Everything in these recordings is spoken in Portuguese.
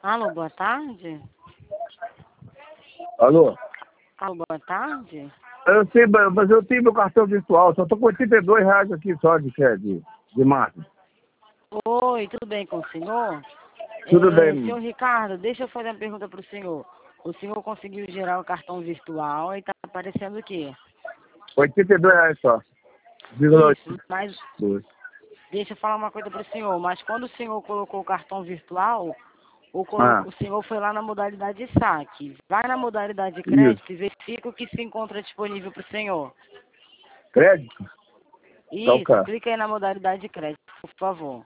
Alô, boa tarde. Alô? Alô, boa tarde. Eu sei, mas eu tenho meu cartão virtual, só tô com R$ 82 aqui só de marca. Oi, tudo bem com o senhor? Tudo bem, Senhor Ricardo, deixa eu fazer uma pergunta para o senhor. O senhor conseguiu gerar o cartão virtual e está aparecendo o quê? R$ 82 só. Isso, mas deixa eu falar uma coisa para o senhor. Mas quando o senhor colocou o cartão virtual, o senhor foi lá na modalidade de saque. Vai na modalidade de crédito e verifica o que se encontra disponível para o senhor. Crédito? Isso, Tá, clica aí na modalidade de crédito, por favor.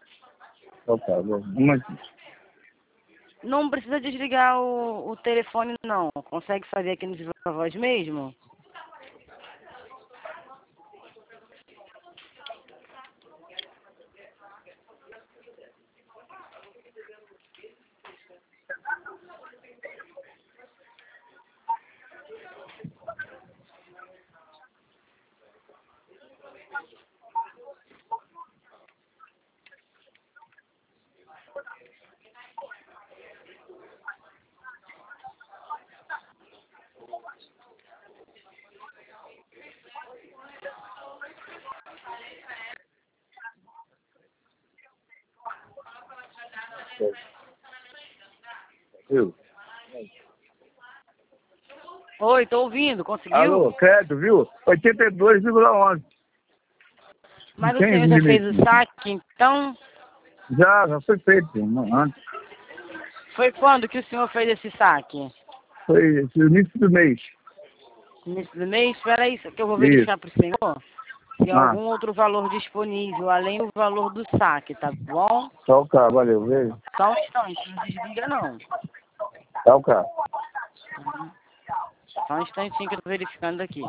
Não precisa desligar o telefone, não. Consegue fazer aqui no Viva Voz mesmo? Viu? Oi, tô ouvindo. Conseguiu? Alô, crédito, viu? 82,11. Mas o senhor já fez o saque, então? Já foi feito, antes. Foi quando que o senhor fez esse saque? Foi no início do mês. Início do mês? Espera aí, que eu vou verificar para o senhor se tem algum outro valor disponível, além do valor do saque, tá bom? Tá o carro, valeu, veio. Só um instante, não desliga não. Tá o carro. Só um instantinho que eu tô verificando aqui.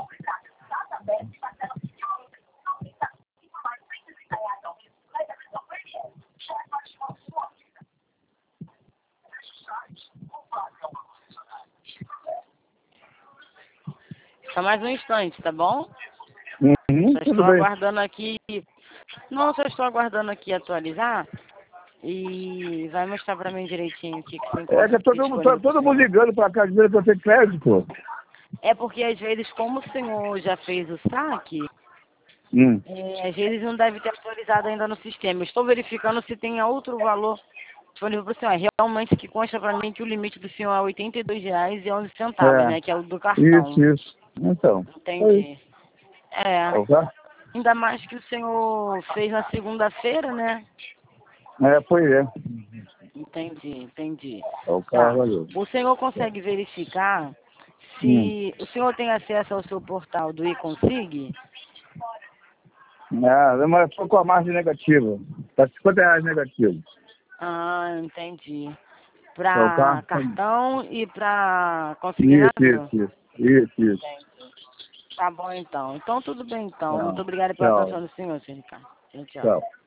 Só mais um instante, tá bom? Só estou aguardando aqui. Não, só estou aguardando aqui atualizar. E vai mostrar pra mim direitinho o que você encontra. É que todo mundo ligando pra cá dizendo que eu tenho crédito, pô. É porque às vezes, como o senhor já fez o saque, às vezes não deve ter atualizado ainda no sistema. Eu estou verificando se tem outro valor disponível para o senhor. Realmente que consta para mim que o limite do senhor é R$ 82,11, né? Que é o do cartão. Isso. Então. Entendi. Tá? Ainda mais que o senhor fez na segunda-feira, né? Pois é. Entendi. Tá. Valeu. O senhor consegue verificar se o senhor tem acesso ao seu portal do eConsig? Mas estou com a margem negativa. Tá R$ 50 negativo. Entendi. Para cartão e para consignado? Isso. Tá bom, então. Então, tudo bem, então. Muito obrigada pela atenção do senhor, senhor Ricardo. Tchau. Tchau.